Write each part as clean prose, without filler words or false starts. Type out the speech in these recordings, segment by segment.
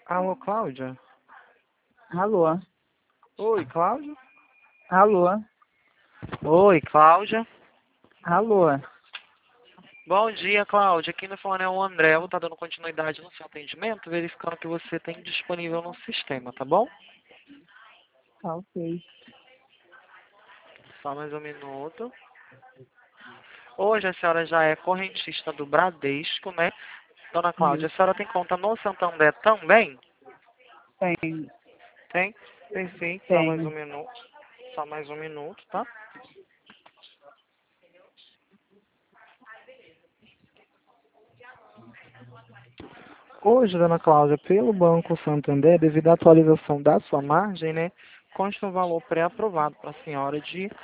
Alô, Cláudia? Alô? Oi, Cláudia? Alô? Oi, Cláudia. Alô? Bom dia, Cláudia. Aqui no fone é o André. Eu vou estar dando continuidade no seu atendimento, verificando o que você tem disponível no sistema, tá bom? Tá ok. Só mais um minuto. Hoje a senhora já é correntista do Bradesco, né? Dona Cláudia, a senhora tem conta no Santander também? Tem, Tem? Tem sim. Só mais um tem. minuto. Só mais um minuto, tá? Hoje, dona Cláudia, pelo Banco Santander, devido à atualização da sua margem, né, consta um valor pré-aprovado para a senhora de R$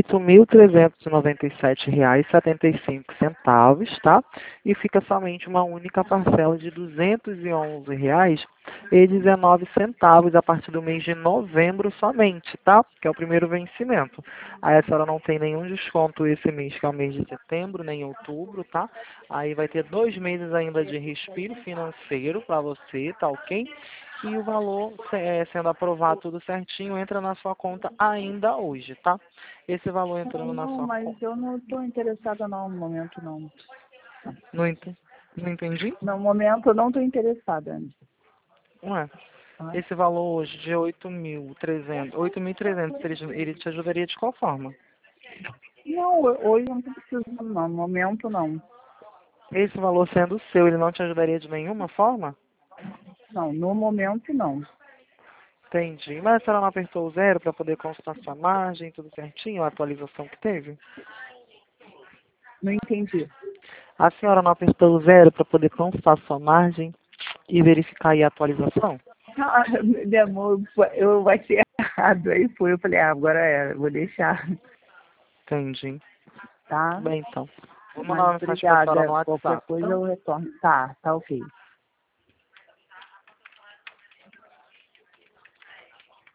8.397,75, tá? E fica somente uma única parcela de R$ 211,19 a partir do mês de novembro somente, tá? Que é o primeiro vencimento. Aí a senhora não tem nenhum desconto esse mês, que é o mês de setembro, nem outubro, tá? Aí vai ter 2 meses ainda de respiro financeiro para você, tá ok? E o valor, sendo aprovado tudo certinho, entra na sua conta ainda hoje, tá? Esse valor entrando na Não, sua mas conta. eu não estou interessada não, no momento não. Não, não entendi? No momento eu não estou interessada. Ué, Tá? esse valor hoje de 8.300, ele te ajudaria de qual forma? Não, hoje eu não estou precisando não, no momento não. Esse valor sendo seu, ele não te ajudaria de nenhuma forma? Não, no momento não. Entendi. Mas a senhora não apertou o zero para poder consultar sua margem, tudo certinho, a atualização que teve? Não entendi. A senhora não apertou o zero para poder consultar sua margem e verificar aí a atualização? Ah, meu amor, vai ser errado. Aí foi, eu falei, agora é, vou deixar, Entendi. tá? Bem, então. Vou mandar Mas uma mensagem para a senhora no obrigada. Qualquer WhatsApp, coisa tá? eu retorno. Tá, tá ok.